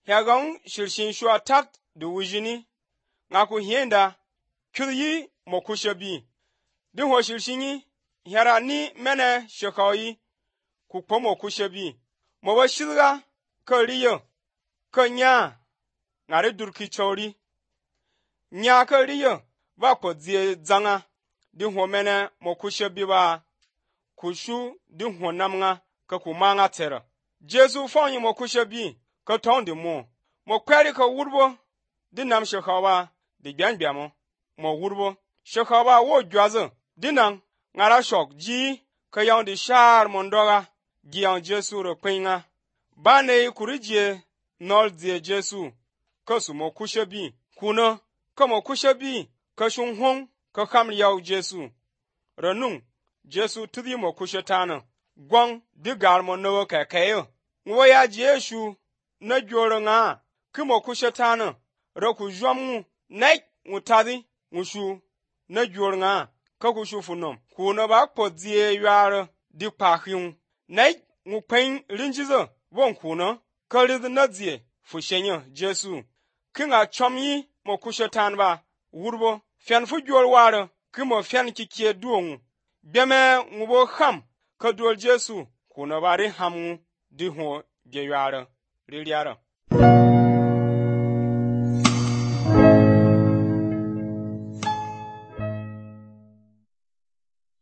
Hyagang shirshin shua tat du wujini. Nga ku hienda kyuyi mo kushabi. Di ho shirshini hyara ni mene shakawi ku pomo kushabi. Mo wa shilga ka riyo ka nya ngare durki chori. Nya ka riyo ba ko zie zanga di ho mene mo kushabi ba kushu di ho namnga ka ku manga tera. Jesu fonyi mo kushabi ka tondi mo kweri ka wurbo di nam shakawa di gyanbyamo mo wurbo shakawa wo gwazo dinang ngara shok ji ka yang di shar mondoga giyang Jesu ro kwinga bane kurijie nol die Jesu ka su mo kushabi kuno ka mo kushabi ka shung hong ka kam yaw Jesu ranung Jesu tudi mo kushatana gwang di gar mo no ka kayo wo ya Jesu na joro nga ki mo kushatana ro ku jwamu nai mutadi mushu na joro nga ka ku shu funom kuno ba ko die yar di pahyung nai mu pen rinjizo won kuno ka rid na die fu shenyo Jesu kinga chomyi mo kushatan ba wurbo fen fu jor waro ki mo fen kikie duong beme ngubo kham ka dol Jesu kuno ba ri hamu di ho ge yar ri yara